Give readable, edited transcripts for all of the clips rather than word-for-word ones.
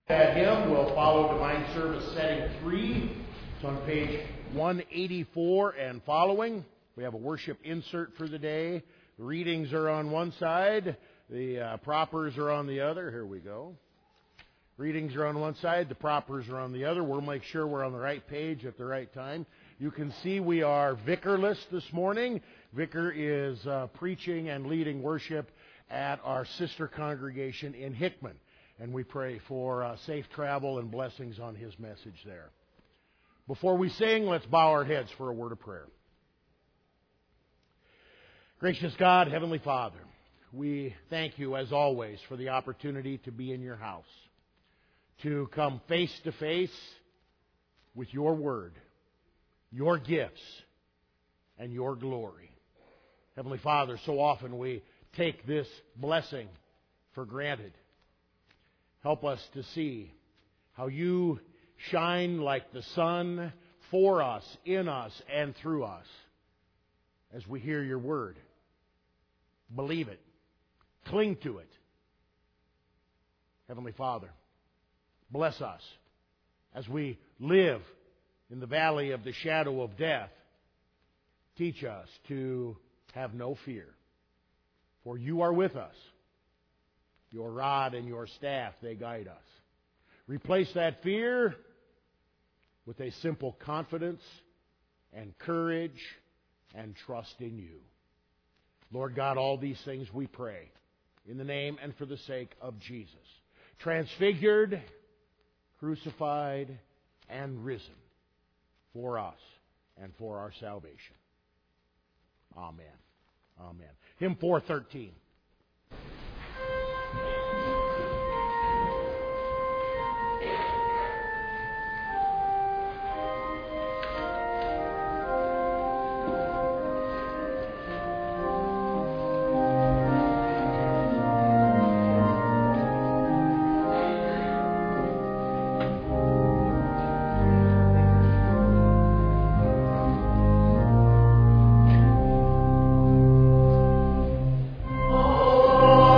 That hymn will follow Divine Service Setting 3. It's on page 184 and following. We have a worship insert for the day. The readings are on one side. The propers are on the other. Here we go. Readings are on one side. The propers are on the other. We'll make sure we're on the right page at the right time. You can see we are vicarless this morning. Vicar is preaching and leading worship at our sister congregation in Hickman. And we pray for safe travel and blessings on his message there. Before we sing, let's bow our heads for a word of prayer. Gracious God, Heavenly Father, we thank you as always for the opportunity to be in your house, to come face to face with your word, your gifts, and your glory. Heavenly Father, so often we take this blessing for granted. Help us to see how you shine like the sun for us, in us, and through us as we hear your word. Believe it. Cling to it. Heavenly Father, bless us as we live in the valley of the shadow of death. Teach us to have no fear, for you are with us. Your rod and your staff, they guide us. Replace that fear with a simple confidence and courage and trust in you. Lord God, all these things we pray in the name and for the sake of Jesus, transfigured, crucified, and risen for us and for our salvation. Amen. Amen. Hymn 413. Oh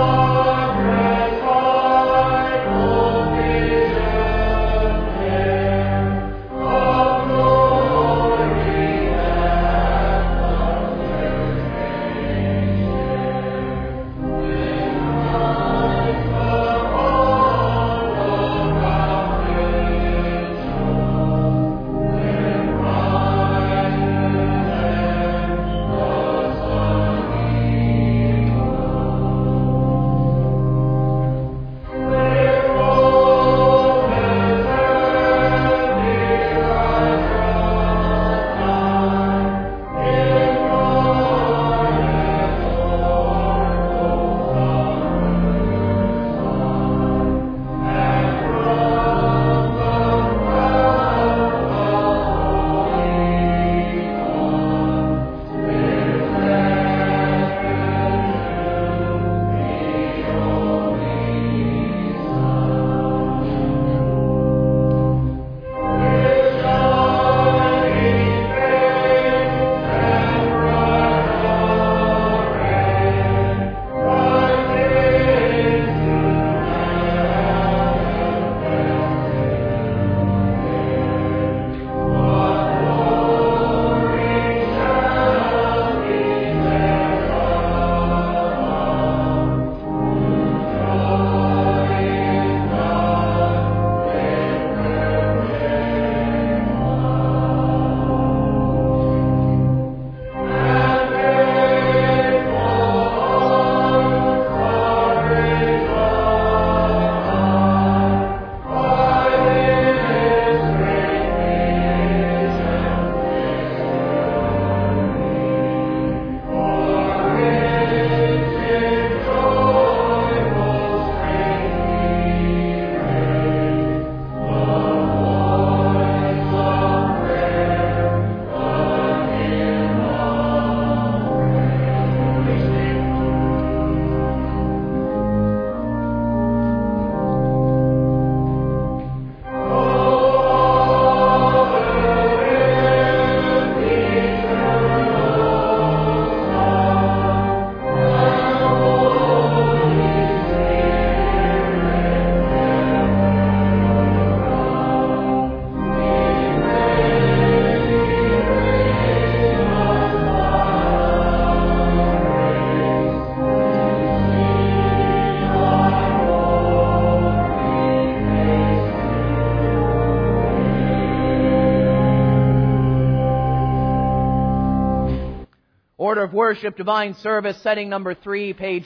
Order of Worship, Divine Service, setting number 3, page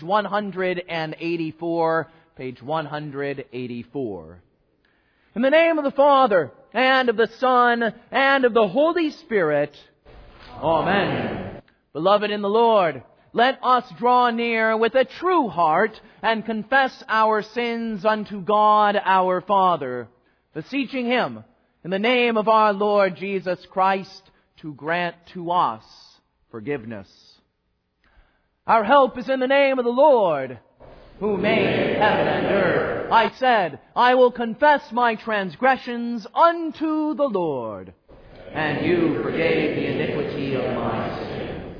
184. Page 184. In the name of the Father, and of the Son, and of the Holy Spirit. Amen. Beloved in the Lord, let us draw near with a true heart and confess our sins unto God our Father, beseeching Him in the name of our Lord Jesus Christ to grant to us forgiveness. Our help is in the name of the Lord, who made heaven and earth. I said, I will confess my transgressions unto the Lord, and you forgave the iniquity of my sin.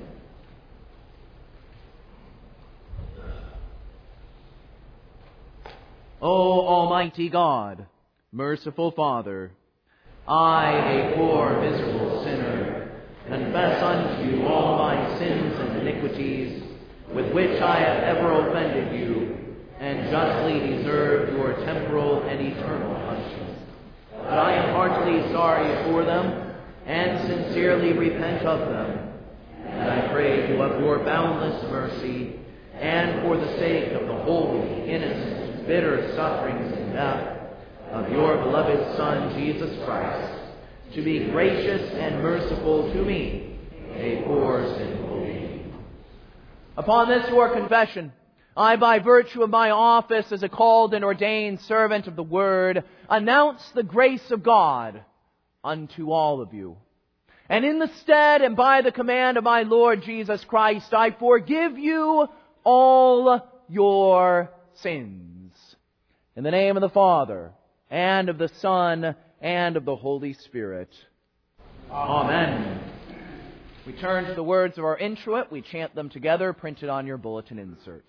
O Almighty God, merciful Father, I, a poor, miserable sinner, confess unto you all my sins and iniquities, with which I have ever offended you, and justly deserved your temporal and eternal punishment. But I am heartily sorry for them, and sincerely repent of them. And I pray you of your boundless mercy, and for the sake of the holy, innocent, bitter sufferings and death of your beloved Son, Jesus Christ, to be gracious and merciful to me, a poor sinful being. Upon this your confession, I, by virtue of my office as a called and ordained servant of the Word, announce the grace of God unto all of you. And in the stead and by the command of my Lord Jesus Christ, I forgive you all your sins. In the name of the Father, and of the Son, and of the Holy Spirit. Amen. We turn to the words of our introit. We chant them together, printed on your bulletin insert.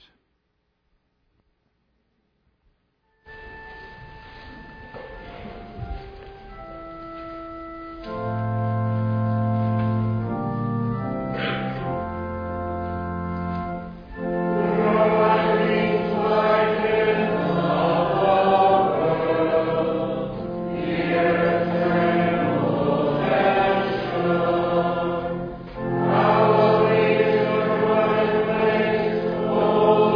Oh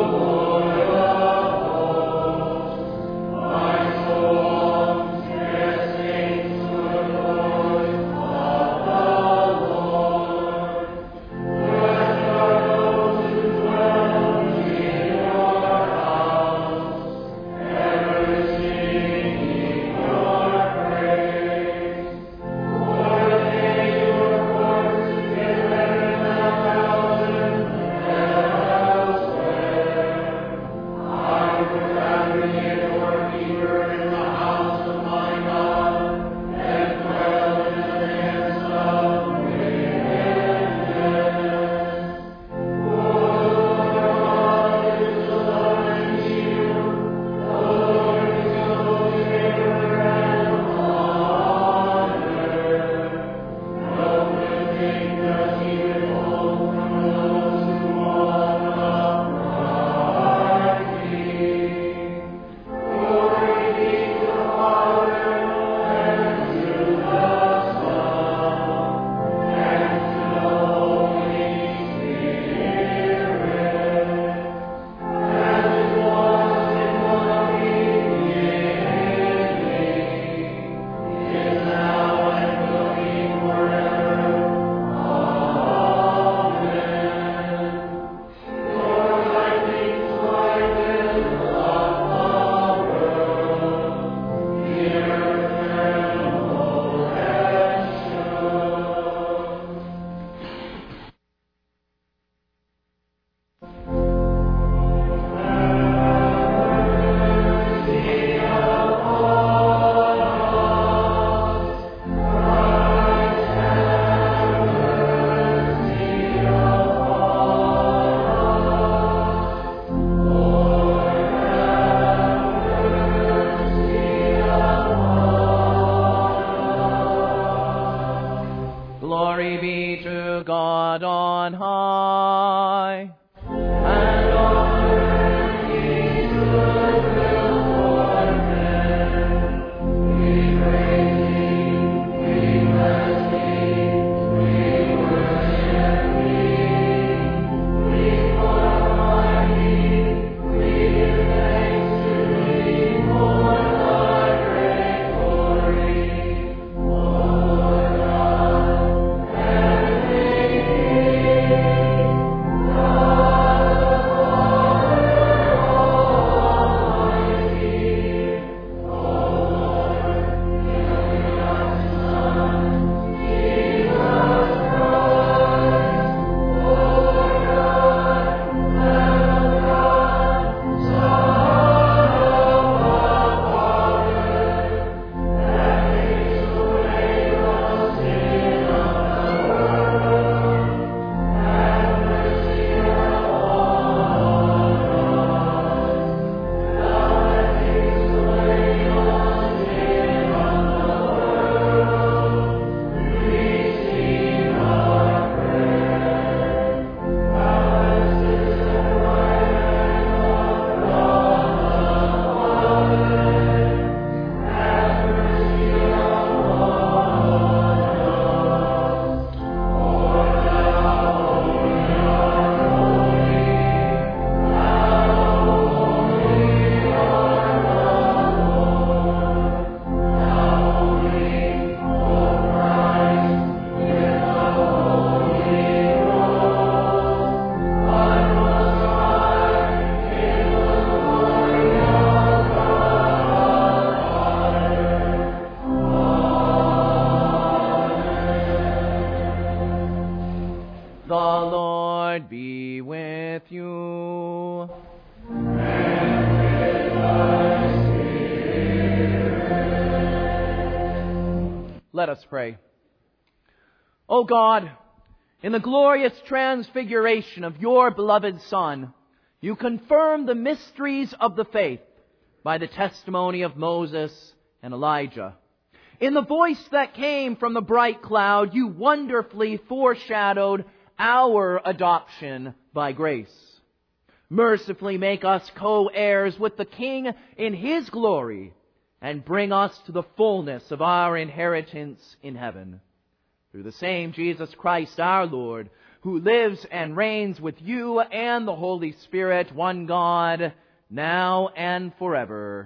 Let us pray. O God, in the glorious transfiguration of your beloved Son, you confirm the mysteries of the faith by the testimony of Moses and Elijah. In the voice that came from the bright cloud, you wonderfully foreshadowed our adoption by grace. Mercifully make us co-heirs with the King in His glory, and bring us to the fullness of our inheritance in heaven. Through the same Jesus Christ our Lord, who lives and reigns with you and the Holy Spirit, one God, now and forever.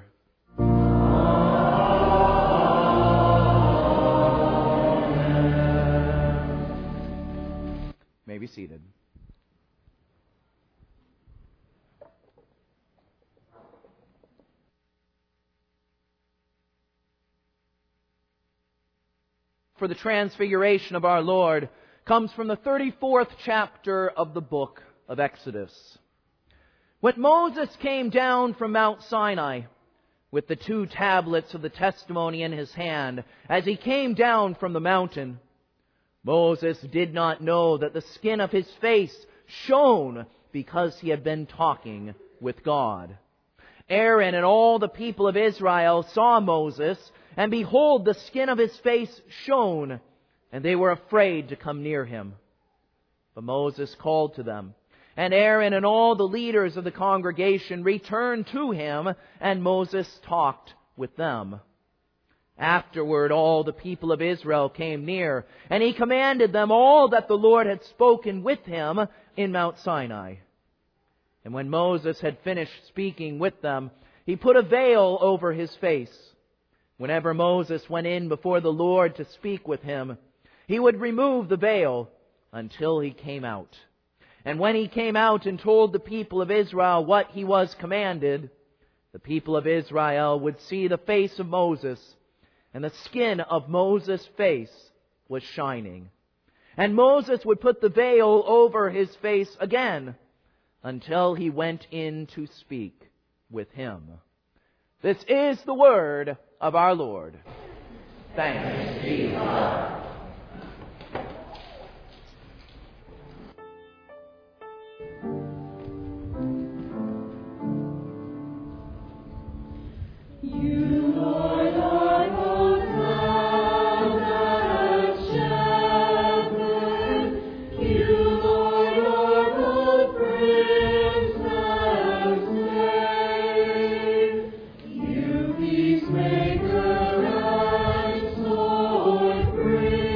Amen. You may be seated. For the transfiguration of our Lord comes from the 34th chapter of the book of Exodus. When Moses came down from Mount Sinai with the 2 tablets of the testimony in his hand, as he came down from the mountain, Moses did not know that the skin of his face shone because he had been talking with God. Aaron and all the people of Israel saw Moses, and behold, the skin of his face shone, and they were afraid to come near him. But Moses called to them, and Aaron and all the leaders of the congregation returned to him, and Moses talked with them. Afterward, all the people of Israel came near, and he commanded them all that the Lord had spoken with him in Mount Sinai. And when Moses had finished speaking with them, he put a veil over his face. Whenever Moses went in before the Lord to speak with him, he would remove the veil until he came out. And when he came out and told the people of Israel what he was commanded, the people of Israel would see the face of Moses, and the skin of Moses' face was shining. And Moses would put the veil over his face again until he went in to speak with him. This is the word of our Lord. Thanks be to God. Peacemaker and sword bring.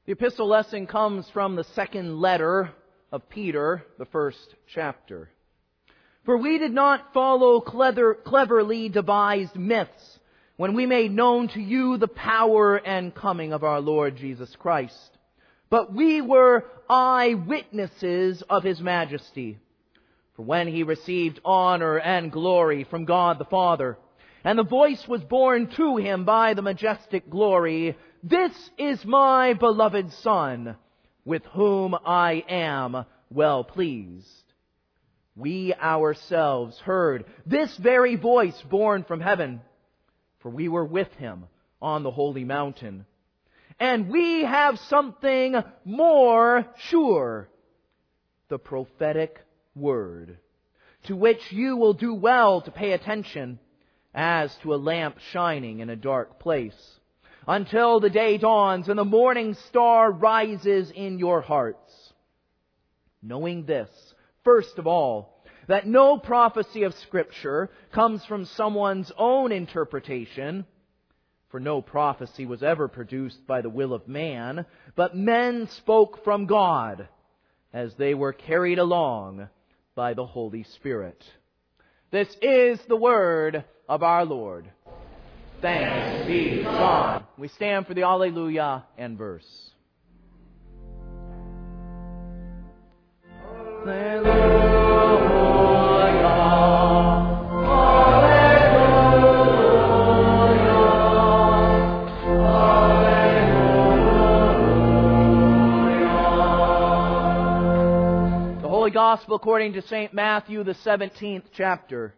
The epistle lesson comes from the second letter of Peter, the first chapter. For we did not follow cleverly devised myths when we made known to you the power and coming of our Lord Jesus Christ. But we were eyewitnesses of His majesty. For when He received honor and glory from God the Father, and the voice was borne to Him by the majestic glory, "This is my beloved Son, with whom I am well pleased." We ourselves heard this very voice borne from heaven, for we were with Him on the holy mountain. And we have something more sure, the prophetic word, to which you will do well to pay attention, as to a lamp shining in a dark place, until the day dawns and the morning star rises in your hearts. Knowing this, first of all, that no prophecy of Scripture comes from someone's own interpretation, for no prophecy was ever produced by the will of man, but men spoke from God, as they were carried along by the Holy Spirit. This is the word of our Lord. Thanks be to God. We stand for the Alleluia and verse. The Holy Gospel according to St. Matthew, the 17th chapter.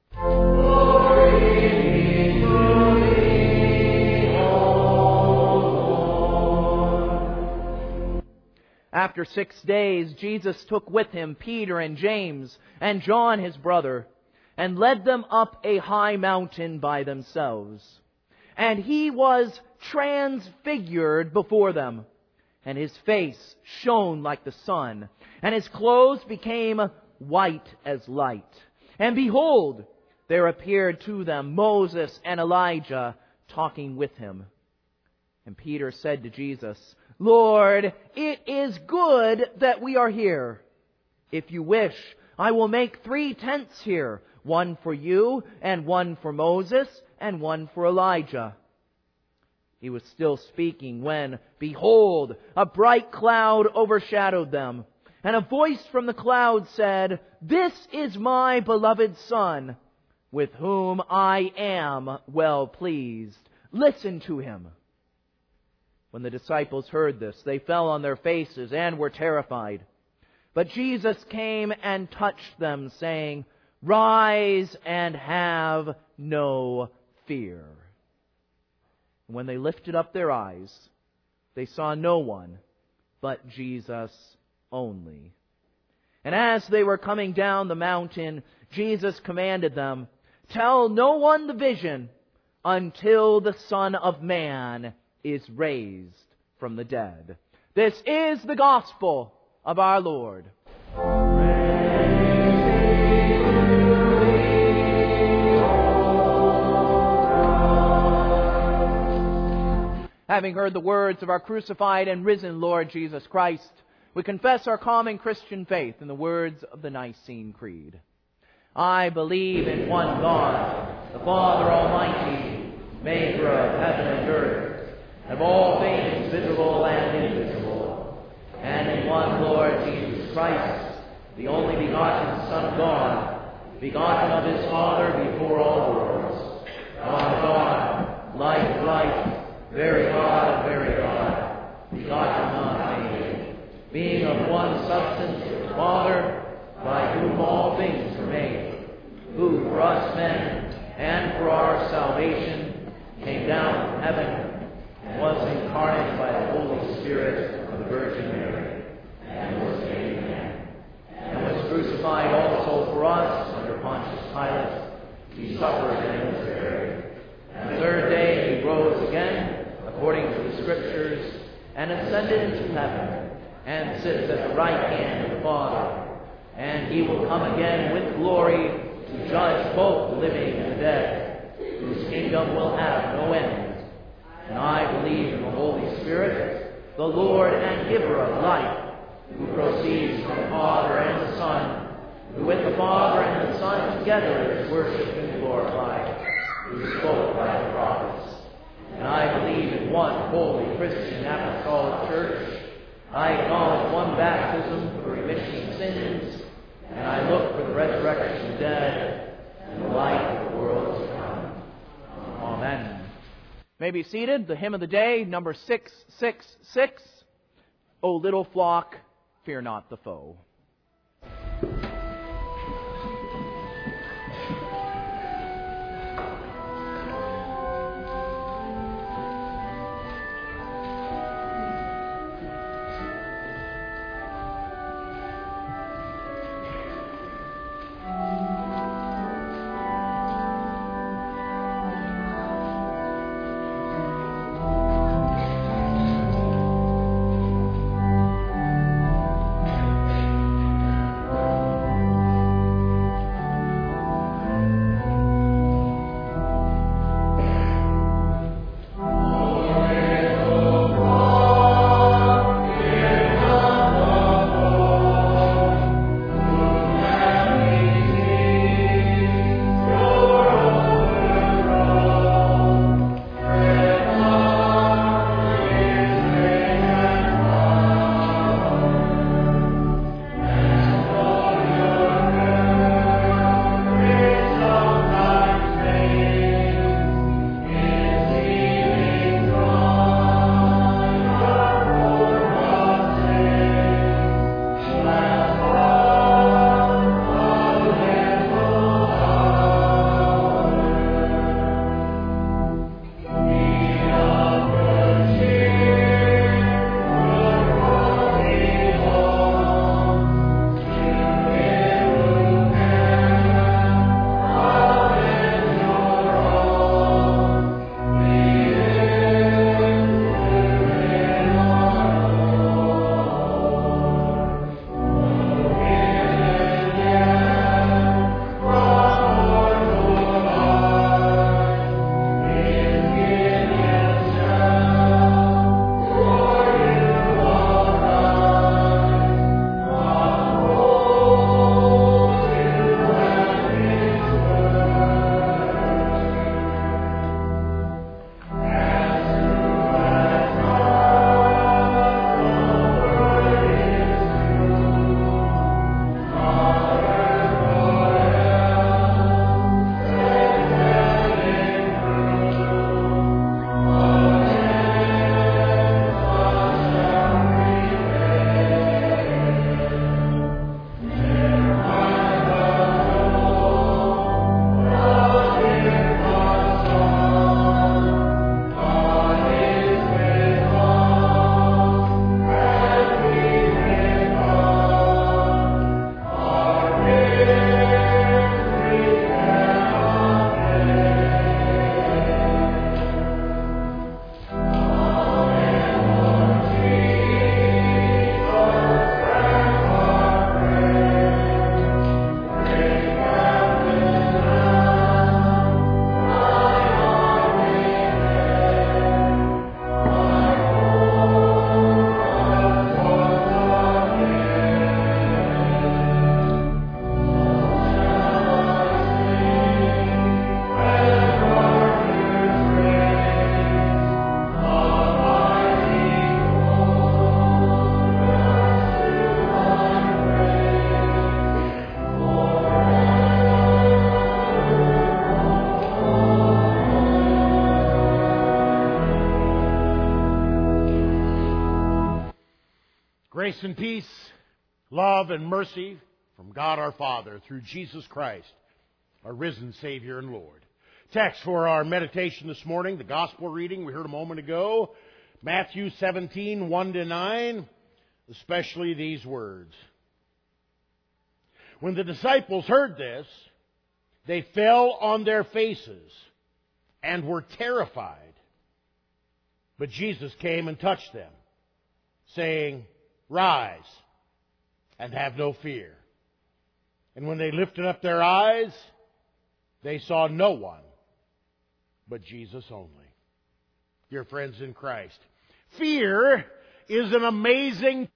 After 6 days, Jesus took with Him Peter and James and John his brother, and led them up a high mountain by themselves. And He was transfigured before them, and His face shone like the sun, and His clothes became white as light. And behold, there appeared to them Moses and Elijah talking with Him. And Peter said to Jesus, "Lord, it is good that we are here. If you wish, I will make 3 tents here, one for you, and one for Moses, and one for Elijah." He was still speaking when, behold, a bright cloud overshadowed them, and a voice from the cloud said, "This is my beloved Son, with whom I am well pleased. Listen to Him." When the disciples heard this, they fell on their faces and were terrified. But Jesus came and touched them, saying, "Rise and have no fear." And when they lifted up their eyes, they saw no one but Jesus only. And as they were coming down the mountain, Jesus commanded them, "Tell no one the vision until the Son of Man is raised from the dead." This is the gospel of our Lord. Having heard the words of our crucified and risen Lord Jesus Christ, we confess our common Christian faith in the words of the Nicene Creed. I believe in one God, the Father Almighty, maker of heaven and earth, of all things visible and invisible, and in one Lord Jesus Christ, the only begotten Son of God, begotten of His Father before all worlds, God of God, light of light, very God of very God, begotten not made, being of one substance with the Father, by whom all things were made, who for us men and for our salvation came down from heaven, and was incarnate by the Holy Spirit of the Virgin Mary, and was made man, and was crucified also for us under Pontius Pilate. He suffered and was buried. And the third day He rose again, according to the Scriptures, and ascended into heaven, and sits at the right hand of the Father. And He will come again with glory to judge both the living and the dead, whose kingdom will have no end. And I believe in the Holy Spirit, the Lord and giver of life, who proceeds from the Father and the Son, who with the Father and the Son together is worshipped and glorified, who spoke by the prophets. And I believe in one holy Christian apostolic church. I acknowledge one baptism for remission of sins, and I look for the resurrection of the dead and the life of the world to come. Amen. May be seated. The hymn of the day, number 666. O little flock, fear not the foe. Grace and peace, love and mercy from God our Father through Jesus Christ, our risen Savior and Lord. Text for our meditation this morning, the gospel reading we heard a moment ago, Matthew 17, 1-9, especially these words. When the disciples heard this, they fell on their faces and were terrified. But Jesus came and touched them, saying, "Rise and have no fear." And when they lifted up their eyes, they saw no one but Jesus only. Dear friends in Christ, fear is an amazing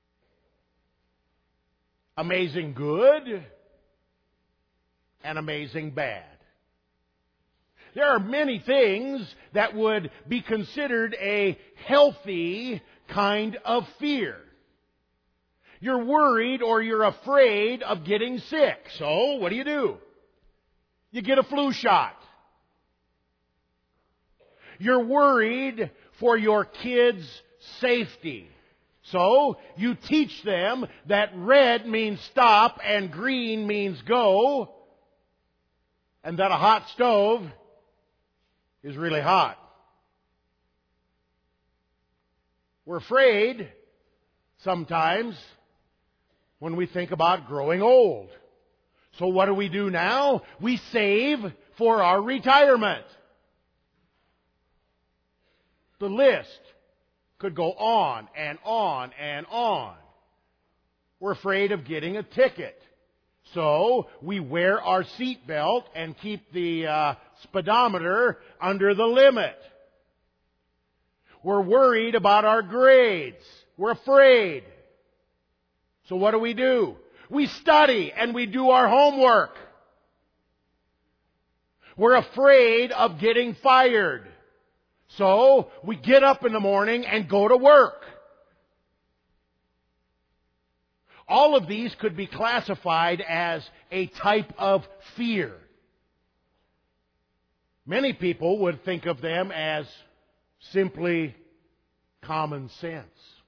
good and amazing bad. There are many things that would be considered a healthy kind of fear. You're worried or you're afraid of getting sick. So, what do? You get a flu shot. You're worried for your kids' safety. So, you teach them that red means stop and green means go, and that a hot stove is really hot. We're afraid sometimes when we think about growing old. So what do we do now? We save for our retirement. The list could go on and on and on. We're afraid of getting a ticket. So we wear our seatbelt and keep the speedometer under the limit. We're worried about our grades. We're afraid. So what do? We study and we do our homework. We're afraid of getting fired. So we get up in the morning and go to work. All of these could be classified as a type of fear. Many people would think of them as simply common sense.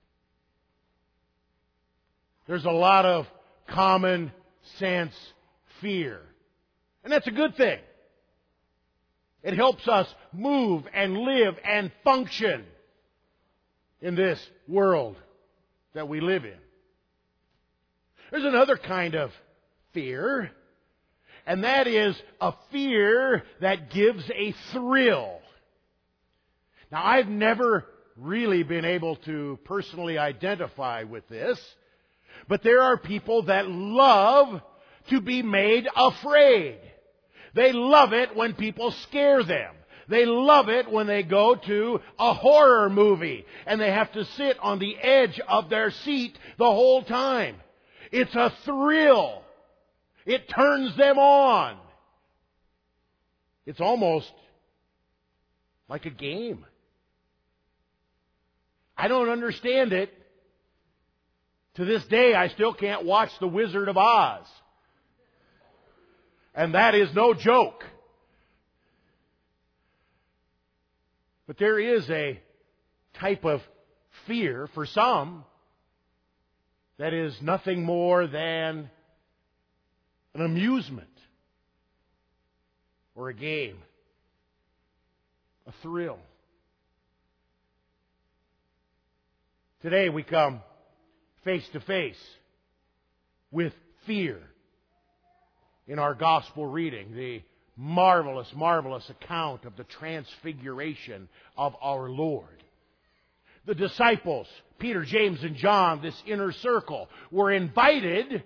There's a lot of common sense fear. And that's a good thing. It helps us move and live and function in this world that we live in. There's another kind of fear, and that is a fear that gives a thrill. Now, I've never really been able to personally identify with this, but there are people that love to be made afraid. They love it when people scare them. They love it when they go to a horror movie and they have to sit on the edge of their seat the whole time. It's a thrill. It turns them on. It's almost like a game. I don't understand it. To this day, I still can't watch The Wizard of Oz. And that is no joke. But there is a type of fear for some that is nothing more than an amusement or a game, a thrill. Today we come face to face with fear in our gospel reading, the marvelous, marvelous account of the transfiguration of our Lord. The disciples, Peter, James, and John, this inner circle, were invited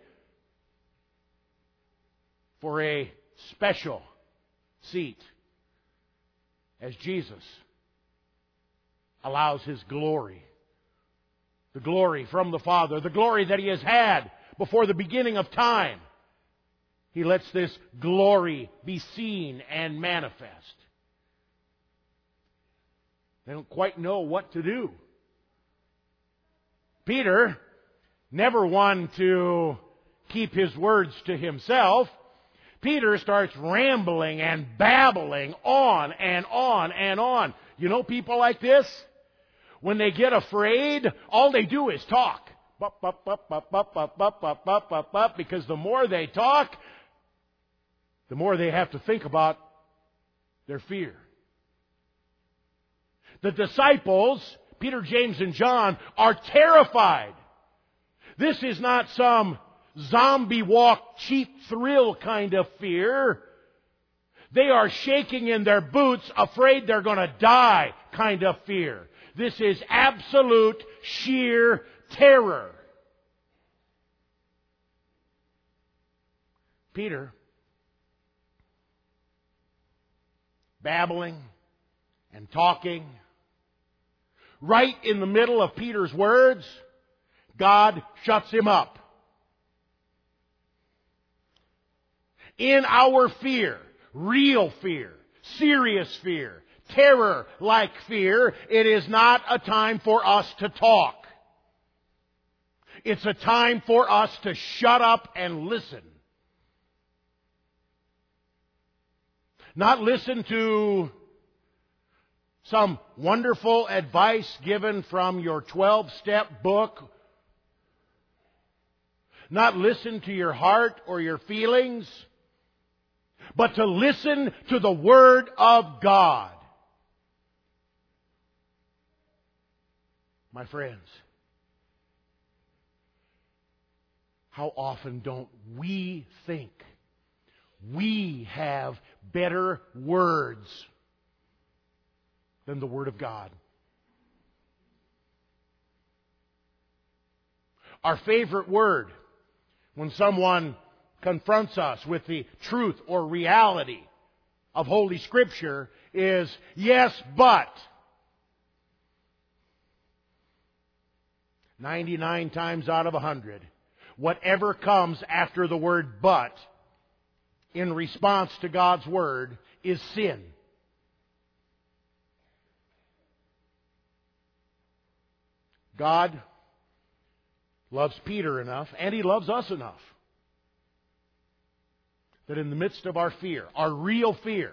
for a special seat as Jesus allows His glory, the glory from the Father, the glory that He has had before the beginning of time. He lets this glory be seen and manifest. They don't quite know what to do. Peter, never one to keep his words to himself, Peter starts rambling and babbling on and on and on. You know people like this? When they get afraid, all they do is talk. Because the more they talk, the more they have to think about their fear. The disciples, Peter, James, and John, are terrified. This is not some zombie walk, cheap thrill kind of fear. They are shaking in their boots, afraid they're going to die kind of fear. This is absolute, sheer terror. Peter, babbling and talking, right in the middle of Peter's words, God shuts him up. In our fear, real fear, serious fear, terror-like fear, it is not a time for us to talk. It's a time for us to shut up and listen. Not listen to some wonderful advice given from your 12-step book. Not listen to your heart or your feelings, but to listen to the Word of God. My friends, how often don't we think we have better words than the Word of God? Our favorite word when someone confronts us with the truth or reality of Holy Scripture is, yes, but. 99 times out of 100, whatever comes after the word but in response to God's Word is sin. God loves Peter enough, and He loves us enough, that in the midst of our fear, our real fear,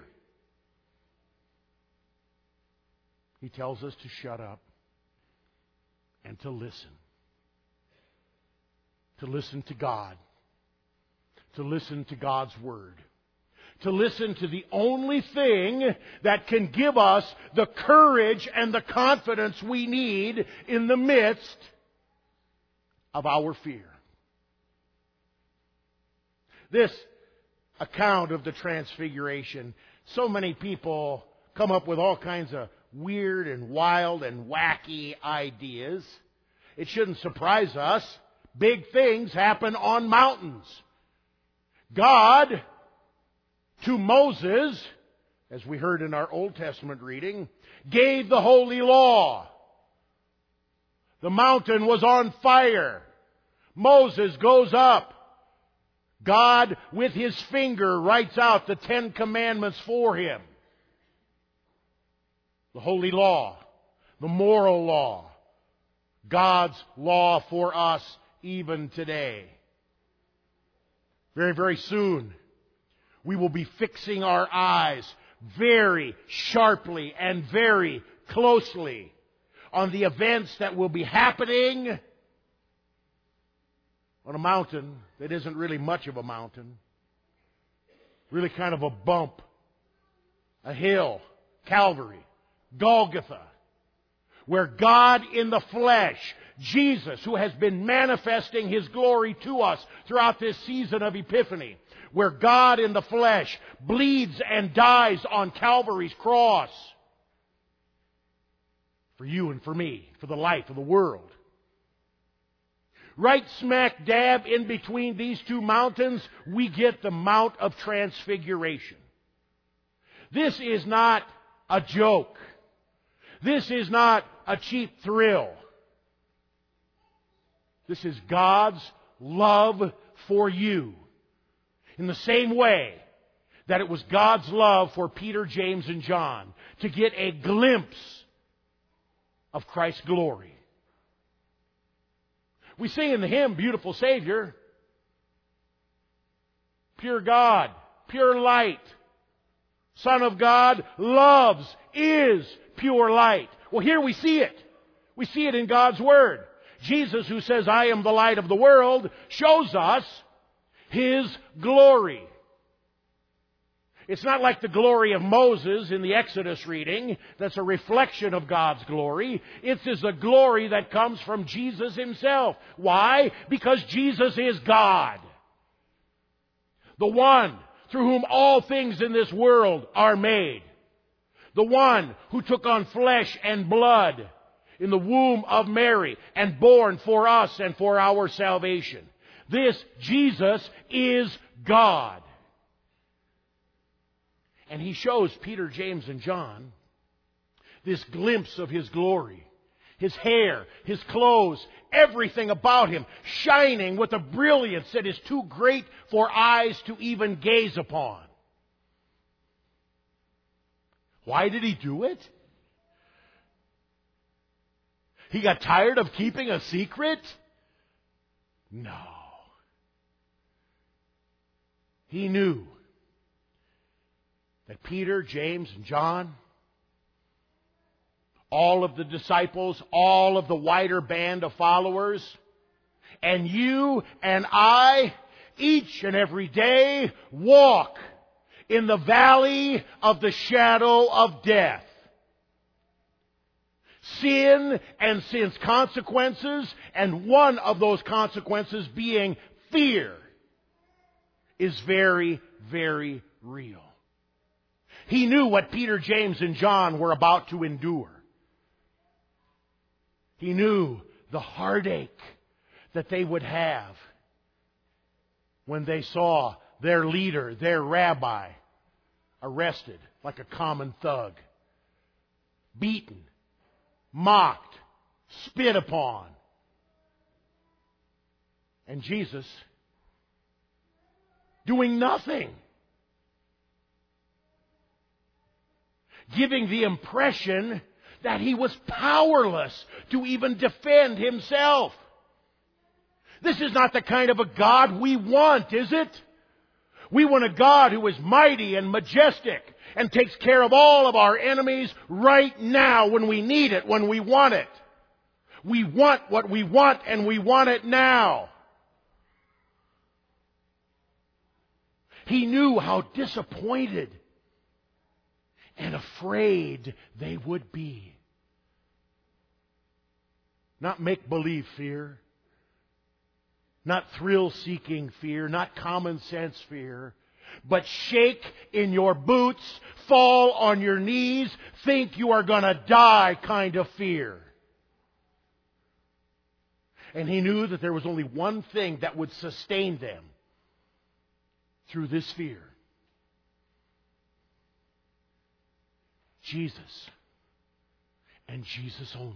He tells us to shut up and to listen. To listen to God. To listen to God's Word. To listen to the only thing that can give us the courage and the confidence we need in the midst of our fear. This account of the Transfiguration, so many people come up with all kinds of weird and wild and wacky ideas. It shouldn't surprise us. Big things happen on mountains. God, to Moses, as we heard in our Old Testament reading, gave the holy law. The mountain was on fire. Moses goes up. God, with His finger, writes out the 10 Commandments for him. The holy law, the moral law, God's law for us even today. Very, very soon, we will be fixing our eyes very sharply and very closely on the events that will be happening on a mountain that isn't really much of a mountain. Really kind of a bump, a hill, Calvary, Golgotha, where God in the flesh, Jesus, who has been manifesting His glory to us throughout this season of Epiphany, where God in the flesh bleeds and dies on Calvary's cross for you and for me, for the life of the world. Right smack dab in between these two mountains, we get the Mount of Transfiguration. This is not a joke. This is not a cheap thrill. This is God's love for you. In the same way that it was God's love for Peter, James, and John to get a glimpse of Christ's glory. We sing in the hymn, Beautiful Savior, pure God, pure light, Son of God, loves, is pure light. Well, here we see it. We see it in God's Word. Jesus, who says, I am the light of the world, shows us His glory. It's not like the glory of Moses in the Exodus reading that's a reflection of God's glory. It is a glory that comes from Jesus Himself. Why? Because Jesus is God. The one through whom all things in this world are made. The one who took on flesh and blood in the womb of Mary and born for us and for our salvation. This Jesus is God. And He shows Peter, James, and John this glimpse of His glory. his hair, his clothes, everything about him shining with a brilliance that is too great for eyes to even gaze upon. Why did he do it? He got tired of keeping a secret? No. He knew that Peter, James, and John, all of the disciples, all of the wider band of followers, and you and I, each and every day, walk in the valley of the shadow of death. Sin and sin's consequences, and one of those consequences being fear, is very, very real. He knew what Peter, James, and John were about to endure. He knew the heartache that they would have when they saw their leader, their rabbi, arrested like a common thug, beaten, mocked, spit upon. And Jesus doing nothing, giving the impression that he was powerless to even defend himself. This is not the kind of a God we want, is it? We want a God who is mighty and majestic and takes care of all of our enemies right now when we need it, when we want it. We want what we want, and we want it now. He knew how disappointed and afraid they would be. Not make-believe fear, not thrill-seeking fear, not common-sense fear, but shake in your boots, fall on your knees, think you are going to die kind of fear. And he knew that there was only one thing that would sustain them through this fear. Jesus, and Jesus only.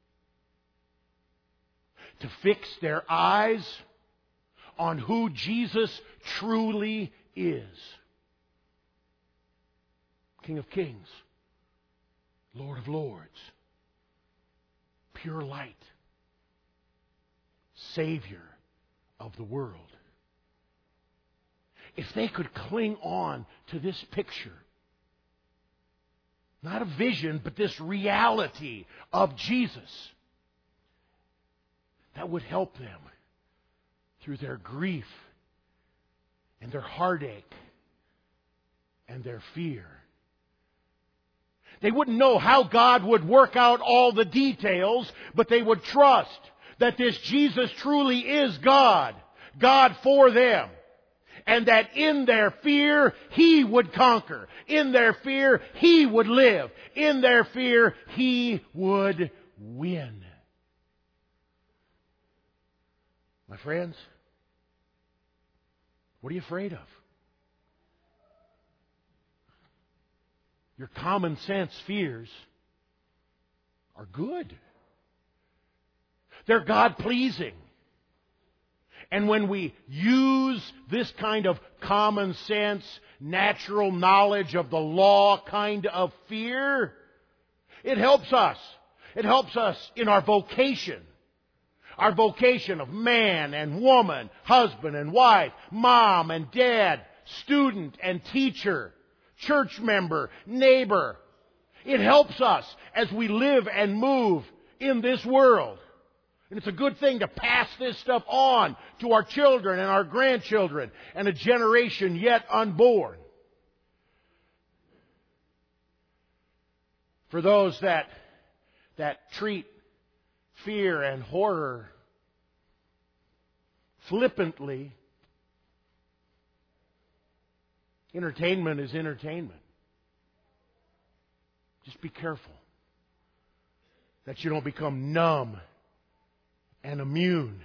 To fix their eyes on who Jesus truly is. King of Kings, Lord of Lords, pure light, Savior of the world. If they could cling on to this picture, not a vision, but this reality of Jesus, that would help them through their grief and their heartache and their fear. They wouldn't know how God would work out all the details, but they would trust that this Jesus truly is God, God for them. And that in their fear, He would conquer. In their fear, He would live. In their fear, He would win. My friends, what are you afraid of? Your common sense fears are good. They're God-pleasing. And when we use this kind of common sense, natural knowledge of the law kind of fear, it helps us. It helps us in our vocation. Our vocation of man and woman, husband and wife, mom and dad, student and teacher, church member, neighbor. It helps us as we live and move in this world. And it's a good thing to pass this stuff on to our children and our grandchildren and a generation yet unborn. For those that treat fear and horror flippantly, entertainment is entertainment. Just be careful that you don't become numb and immune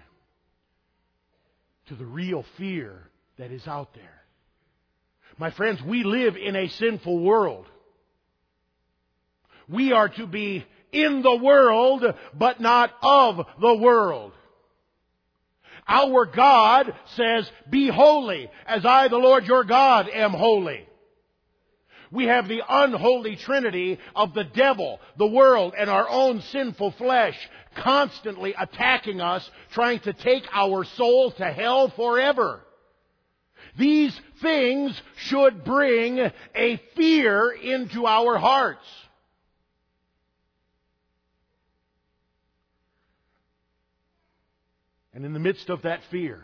to the real fear that is out there. My friends, we live in a sinful world. We are to be in the world, but not of the world. Our God says, be holy, as I, the Lord your God, am holy. We have the unholy trinity of the devil, the world, and our own sinful flesh constantly attacking us, trying to take our soul to hell forever. These things should bring a fear into our hearts. And in the midst of that fear,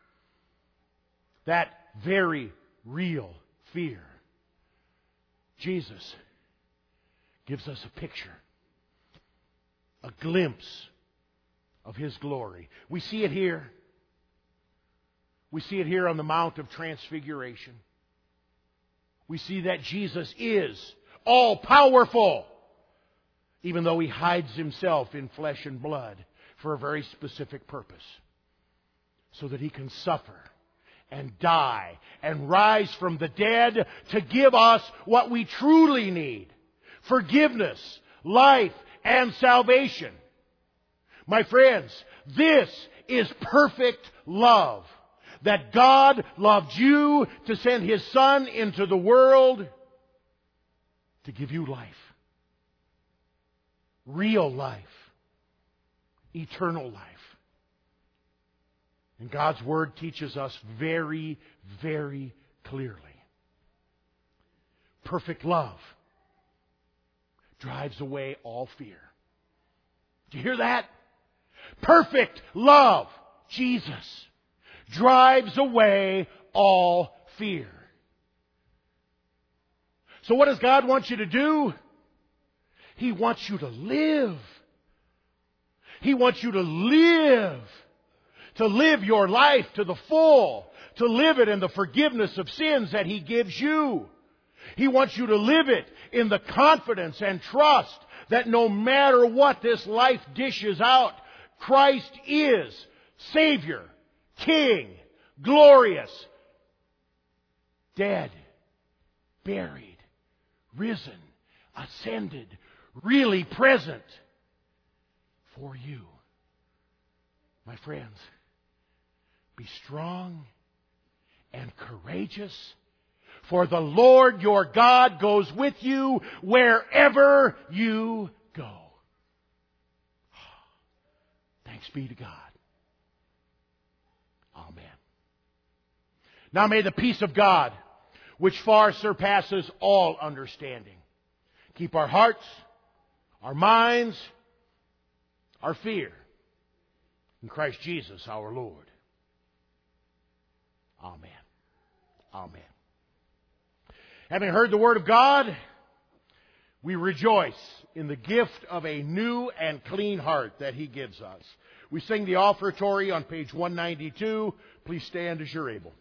that very real fear, Jesus gives us a picture, a glimpse of His glory. We see it here. We see it here on the Mount of Transfiguration. We see that Jesus is all-powerful, even though He hides Himself in flesh and blood for a very specific purpose, so that He can suffer and die and rise from the dead to give us what we truly need: forgiveness, life, and salvation. My friends, this is perfect love. That God loved you to send His Son into the world to give you life. Real life. Eternal life. And God's Word teaches us very, very clearly. Perfect love drives away all fear. Do you hear that? Perfect love, Jesus, drives away all fear. So what does God want you to do? He wants you to live. He wants you to live. To live your life to the full. To live it in the forgiveness of sins that He gives you. He wants you to live it in the confidence and trust that no matter what this life dishes out, Christ is Savior, King, glorious, dead, buried, risen, ascended, really present for you. My friends, be strong and courageous, for the Lord your God goes with you wherever you go. Thanks be to God. Amen. Now may the peace of God, which far surpasses all understanding, keep our hearts, our minds, our fear in Christ Jesus our Lord. Amen. Amen. Having heard the Word of God, we rejoice in the gift of a new and clean heart that He gives us. We sing the offertory on page 192. Please stand as you're able.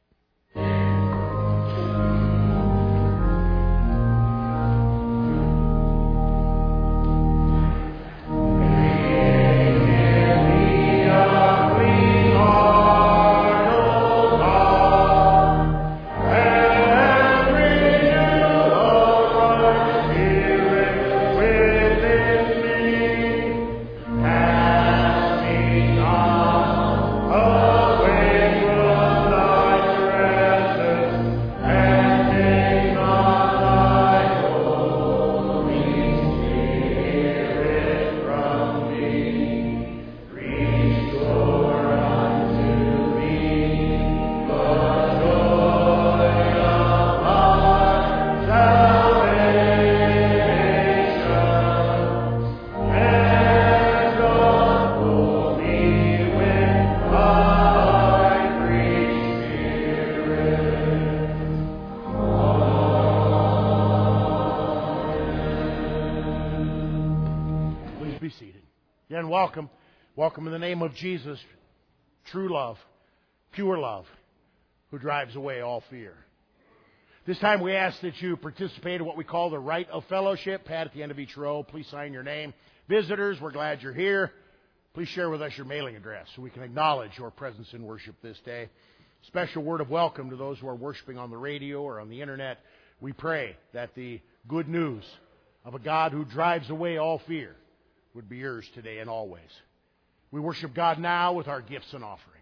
Welcome in the name of Jesus, true love, pure love, who drives away all fear. This time we ask that you participate in what we call the rite of fellowship. Pat, at the end of each row, please sign your name. Visitors, we're glad you're here. Please share with us your mailing address so we can acknowledge your presence in worship this day. Special word of welcome to those who are worshiping on the radio or on the internet. We pray that the good news of a God who drives away all fear would be yours today and always. We worship God now with our gifts and offerings.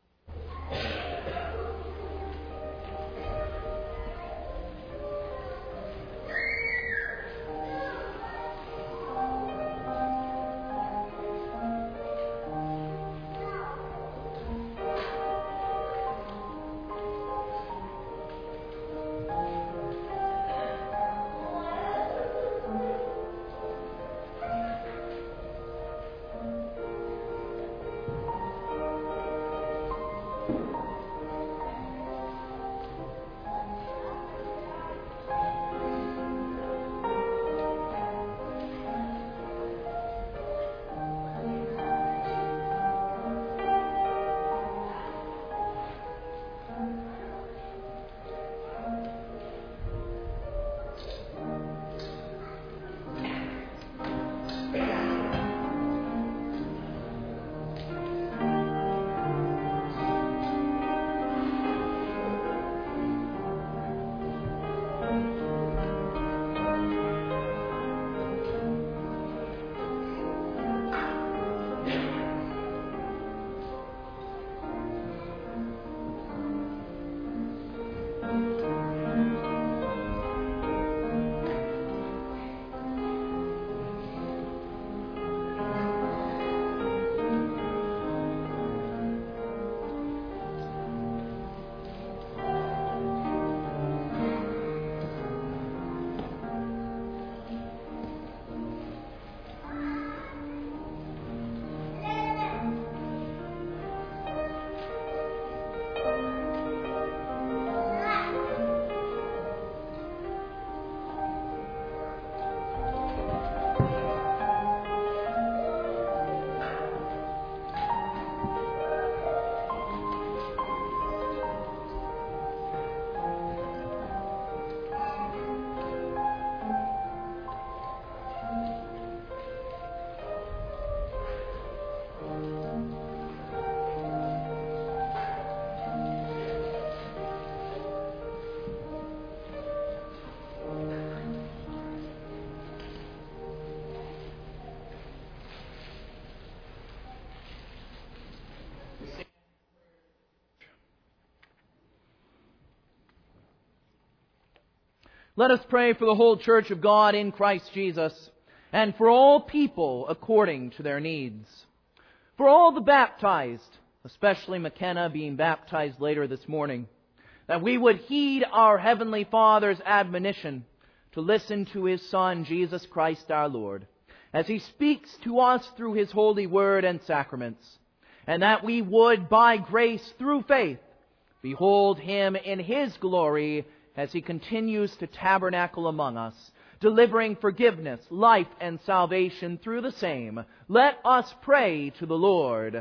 Let us pray for the whole Church of God in Christ Jesus, and for all people according to their needs. For all the baptized, especially McKenna being baptized later this morning, that we would heed our Heavenly Father's admonition to listen to His Son, Jesus Christ our Lord, as He speaks to us through His holy word and sacraments, and that we would, by grace through faith, behold Him in His glory as He continues to tabernacle among us, delivering forgiveness, life, and salvation through the same. Let us pray to the Lord.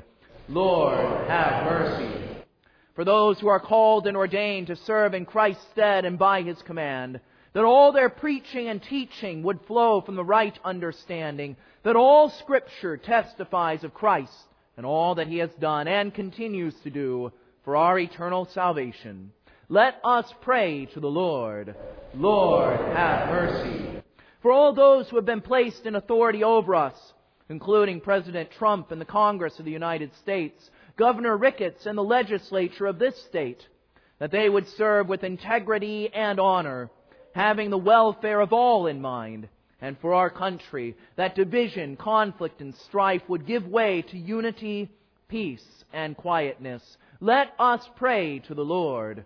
Lord, have mercy. For those who are called and ordained to serve in Christ's stead and by His command, that all their preaching and teaching would flow from the right understanding, that all Scripture testifies of Christ and all that He has done and continues to do for our eternal salvation. Let us pray to the Lord. Lord, have mercy. For all those who have been placed in authority over us, including President Trump and the Congress of the United States, Governor Ricketts and the legislature of this state, that they would serve with integrity and honor, having the welfare of all in mind, and for our country, that division, conflict, and strife would give way to unity, peace, and quietness. Let us pray to the Lord.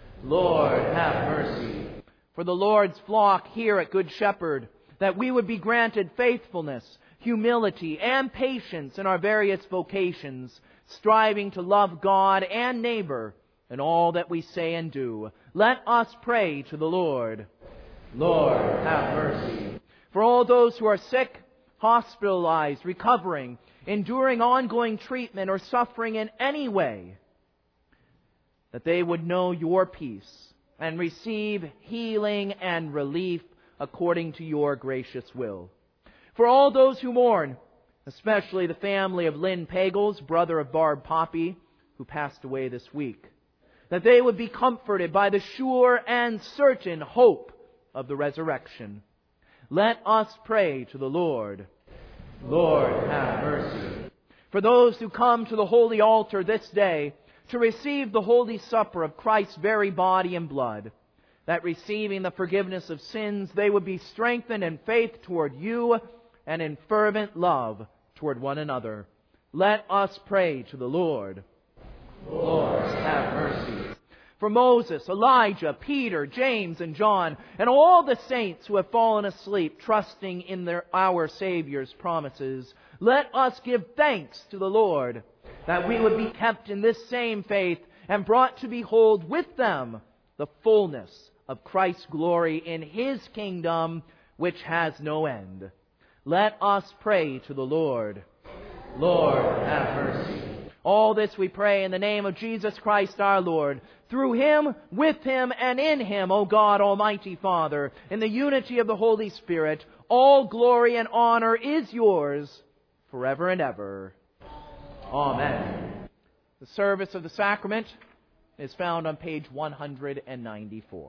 Lord, have mercy. For the Lord's flock here at Good Shepherd, that we would be granted faithfulness, humility, and patience in our various vocations, striving to love God and neighbor in all that we say and do. Let us pray to the Lord. Lord, have mercy. For all those who are sick, hospitalized, recovering, enduring ongoing treatment, or suffering in any way, that they would know Your peace and receive healing and relief according to Your gracious will. For all those who mourn, especially the family of Lynn Pagels, brother of Barb Poppy, who passed away this week, that they would be comforted by the sure and certain hope of the resurrection. Let us pray to the Lord. Lord, have mercy. For those who come to the holy altar this day to receive the holy supper of Christ's very body and blood, that receiving the forgiveness of sins, they would be strengthened in faith toward you and in fervent love toward one another. Let us pray to the Lord. Lord, have mercy. For Moses, Elijah, Peter, James, and John, and all the saints who have fallen asleep, trusting in our Savior's promises, let us give thanks to the Lord, that we would be kept in this same faith and brought to behold with them the fullness of Christ's glory in His kingdom, which has no end. Let us pray to the Lord. Lord, have mercy. All this we pray in the name of Jesus Christ our Lord, through Him, with Him, and in Him, O God, Almighty Father, in the unity of the Holy Spirit, all glory and honor is yours forever and ever. Amen. The service of the sacrament is found on page 194.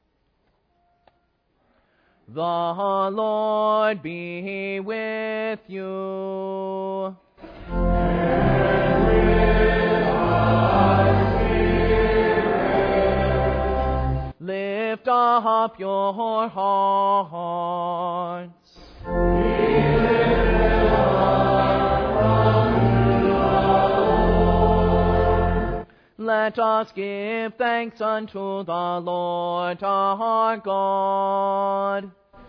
The Lord be with you. And with thy spirit. Lift up your hearts. Let us give thanks unto the Lord our God.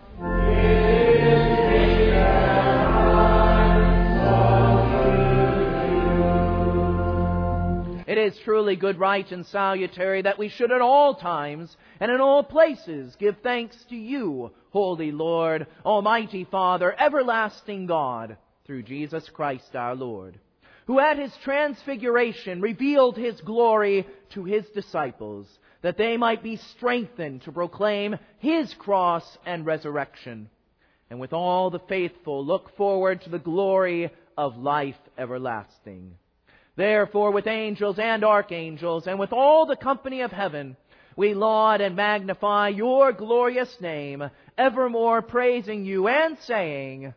It is truly good, right, and salutary that we should at all times and in all places give thanks to you, Holy Lord, Almighty Father, everlasting God, through Jesus Christ our Lord, who at His transfiguration revealed His glory to His disciples, that they might be strengthened to proclaim His cross and resurrection, and with all the faithful look forward to the glory of life everlasting. Therefore, with angels and archangels, and with all the company of heaven, we laud and magnify your glorious name, evermore praising you and saying,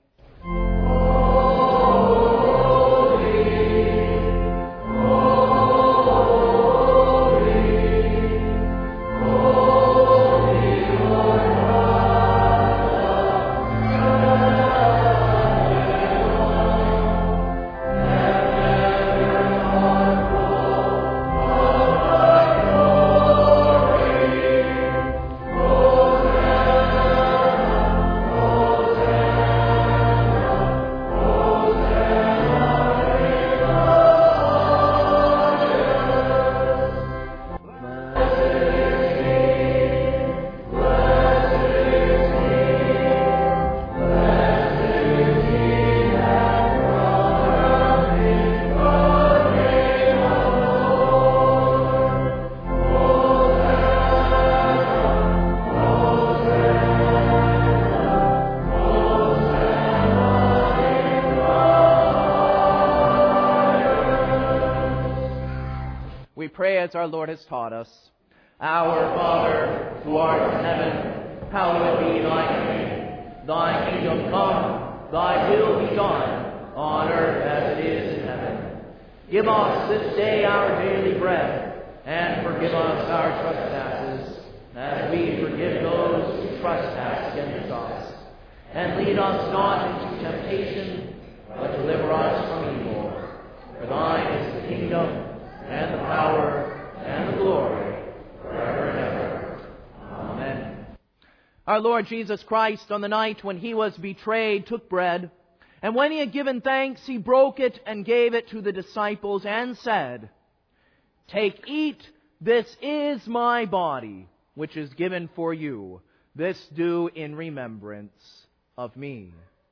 as our Lord has taught us. Our Father, who art in heaven, hallowed be thy name. Thy kingdom come, thy will be done, on earth as it is in heaven. Give us this day our daily bread, and forgive us our trespasses, as we forgive those who trespass against us. And lead us not into temptation, but deliver us from evil. For thine is the kingdom, and the power, and the glory, forever and ever. Amen. Our Lord Jesus Christ, on the night when He was betrayed, took bread, and when He had given thanks, He broke it and gave it to the disciples and said, "Take, eat, this is my body, which is given for you. This do in remembrance of me."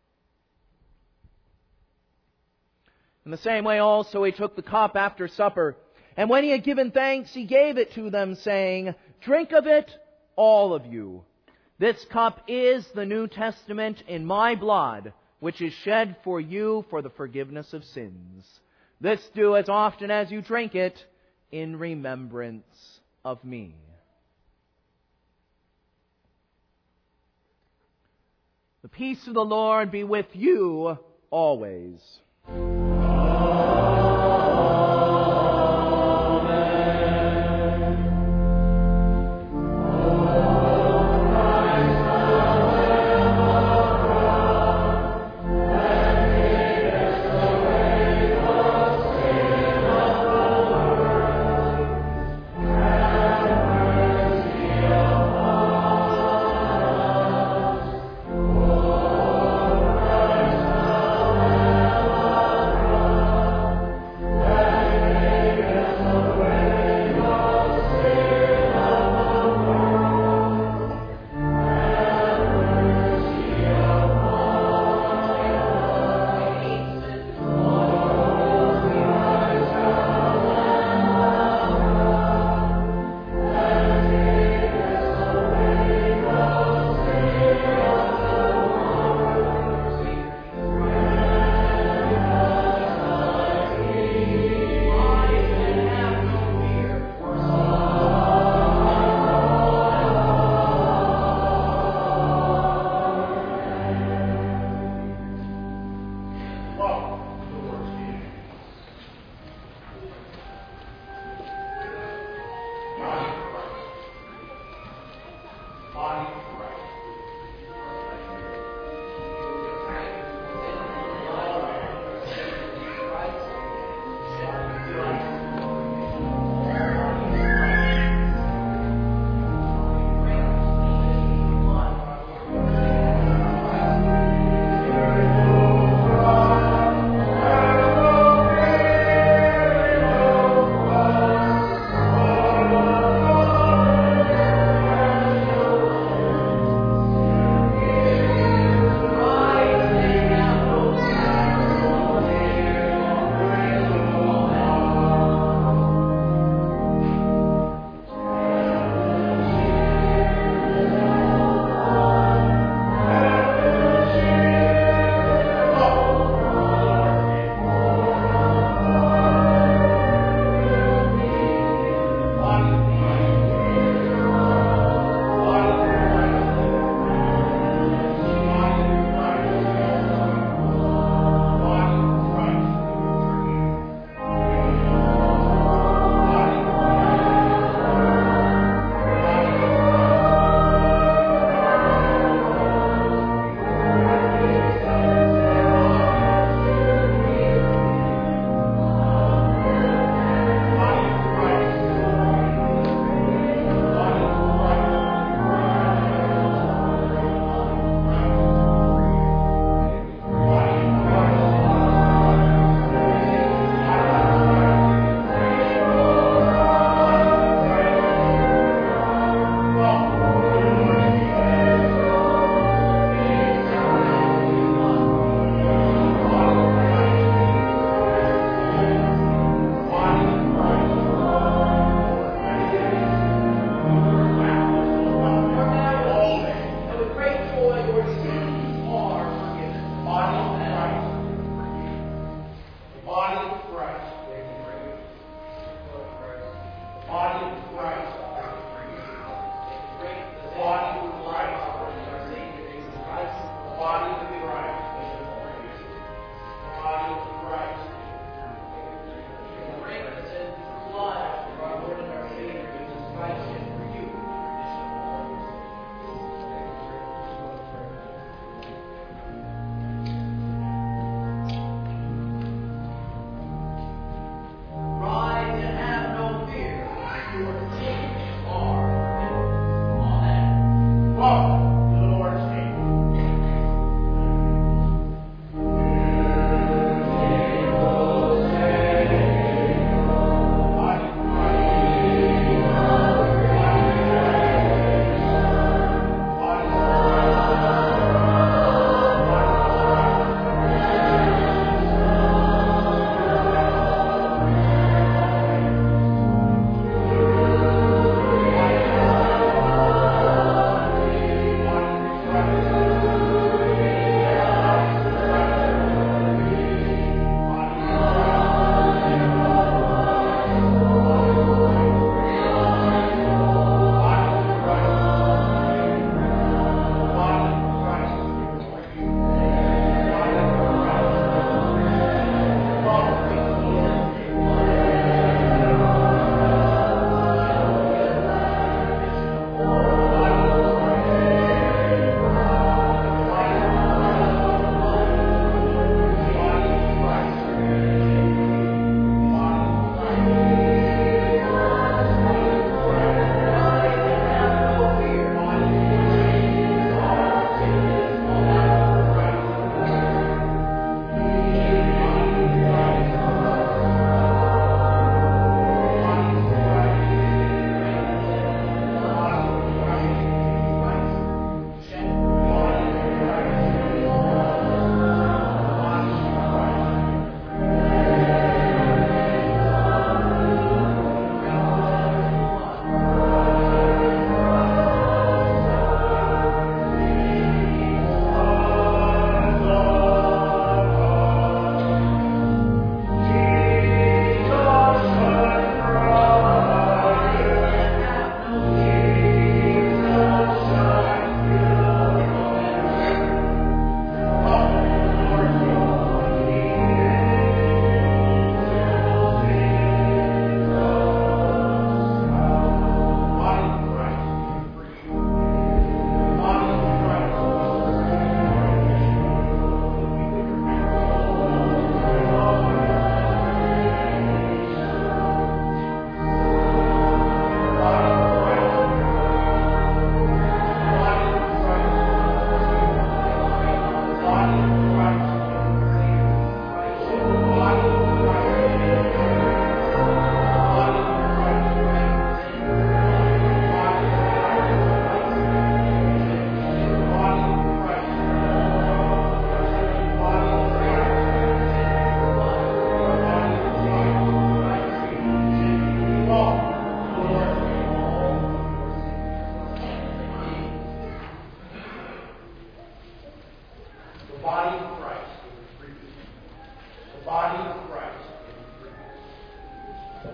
In the same way also He took the cup after supper, and when He had given thanks, He gave it to them, saying, "Drink of it, all of you. This cup is the New Testament in my blood, which is shed for you for the forgiveness of sins. This do as often as you drink it in remembrance of me." The peace of the Lord be with you always.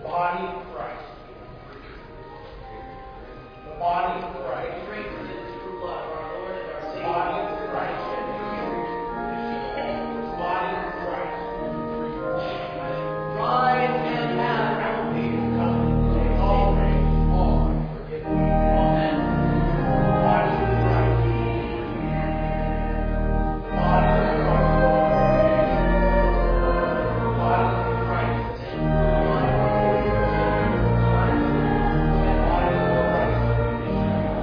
The body of Christ. The body of Christ. Drink from the true blood of our Lord and our The Savior. body of Christ. The body of Christ. Rise and have no fear. Come, take all praise, all forgive me. Amen. The body of Christ. The body of Christ. The body of Christ. The body of Christ.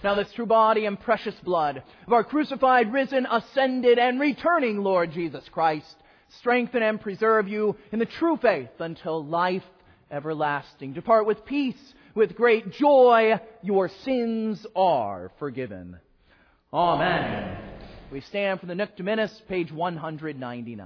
Now this true body and precious blood of our crucified, risen, ascended, and returning Lord Jesus Christ strengthen and preserve you in the true faith until life everlasting. Depart with peace, with great joy. Your sins are forgiven. Amen. We stand for the Nunc Dimittis, page 199.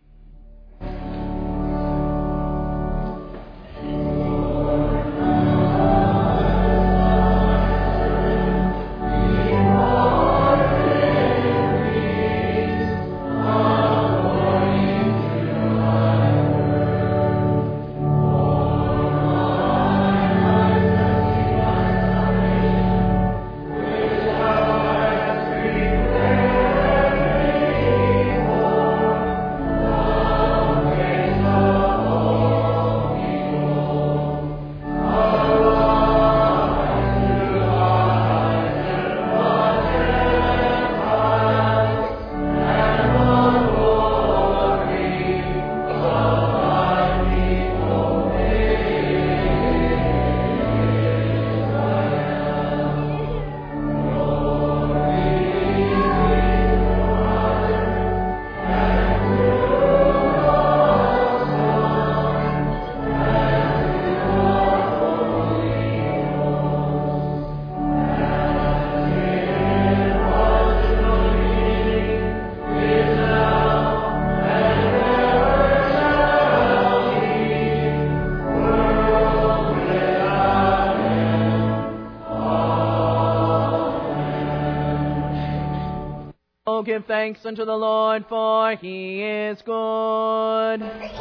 Give thanks unto the Lord, for He is good.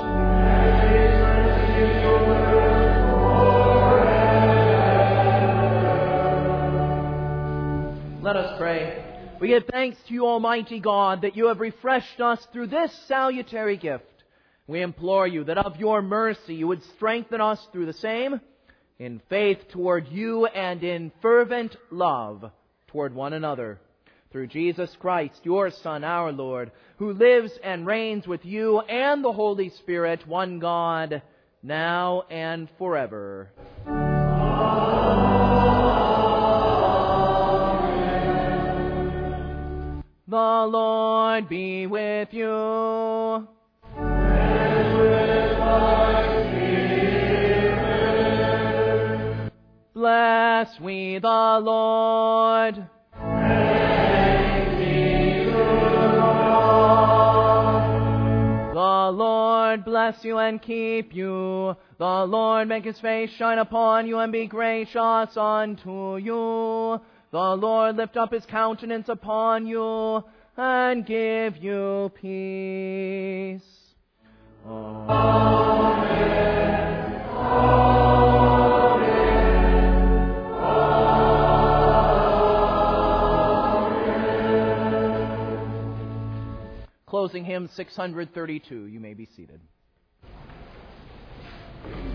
Let us pray. We give thanks to you, Almighty God, that you have refreshed us through this salutary gift. We implore you that of your mercy you would strengthen us through the same, in faith toward you and in fervent love toward one another. Through Jesus Christ, your Son, our Lord, who lives and reigns with you and the Holy Spirit, one God, now and forever. Amen. The Lord be with you. And with thy spirit. Bless we the Lord. The Lord bless you and keep you. The Lord make His face shine upon you and be gracious unto you. The Lord lift up His countenance upon you and give you peace. Amen. Closing hymn 632. You may be seated.